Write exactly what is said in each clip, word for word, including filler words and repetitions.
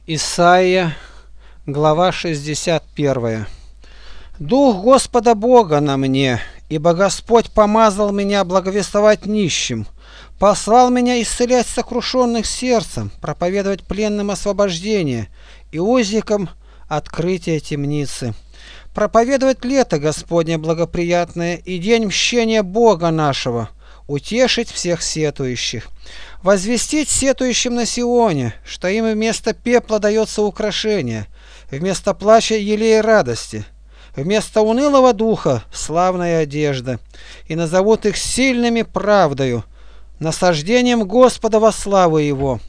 Исайя, глава шестьдесят первая. «Дух Господа Бога на мне, ибо Господь помазал меня благовествовать нищим, послал меня исцелять сокрушенных сердцем, проповедовать пленным освобождение и узникам открытие темницы, проповедовать лето Господне благоприятное и день мщения Бога нашего, утешить всех сетующих, возвестить сетующим на Сионе, что им вместо пепла дается украшение, вместо плача елей радости, вместо унылого духа славная одежда, и назовут их сильными правдою, насаждением Господа во славу Его,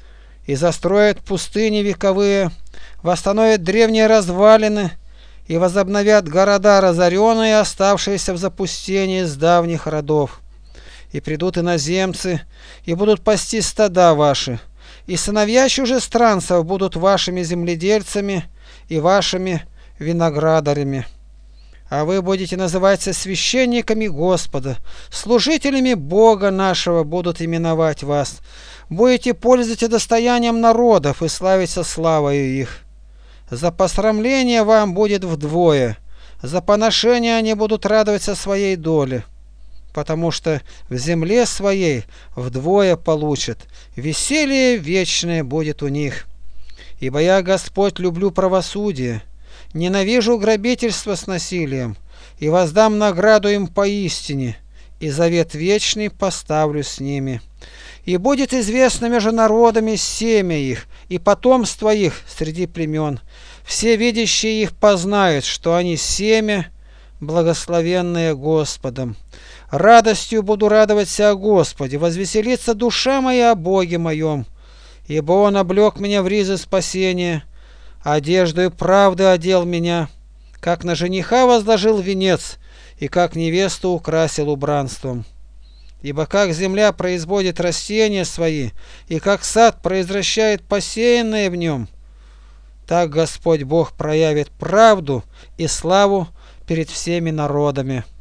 и застроят пустыни вековые, восстановят древние развалины, и возобновят города разоренные, оставшиеся в запустении с давних родов. И придут иноземцы, и будут пасти стада ваши, и сыновья чужестранцев будут вашими земледельцами и вашими виноградарями. А вы будете называться священниками Господа, служителями Бога нашего будут именовать вас. Будете пользоваться достоянием народов и славиться славою их. За посрамление вам будет вдвое, за поношение они будут радоваться своей доле, потому что в земле своей вдвое получат, веселье вечное будет у них. Ибо я, Господь, люблю правосудие, ненавижу грабительство с насилием, и воздам награду им поистине, и завет вечный поставлю с ними. И будет известно между народами семя их, и потомство их среди племен. Все видящие их познают, что они семя, благословенное Господом. Радостью буду радоваться о Господе, возвеселится душа моя о Боге моем, ибо Он облег меня в ризы спасения, одеждою правды одел меня, как на жениха возложил венец, и как невесту украсил убранством. Ибо как земля производит растения свои, и как сад произвращает посеянное в нем, так Господь Бог проявит правду и славу перед всеми народами.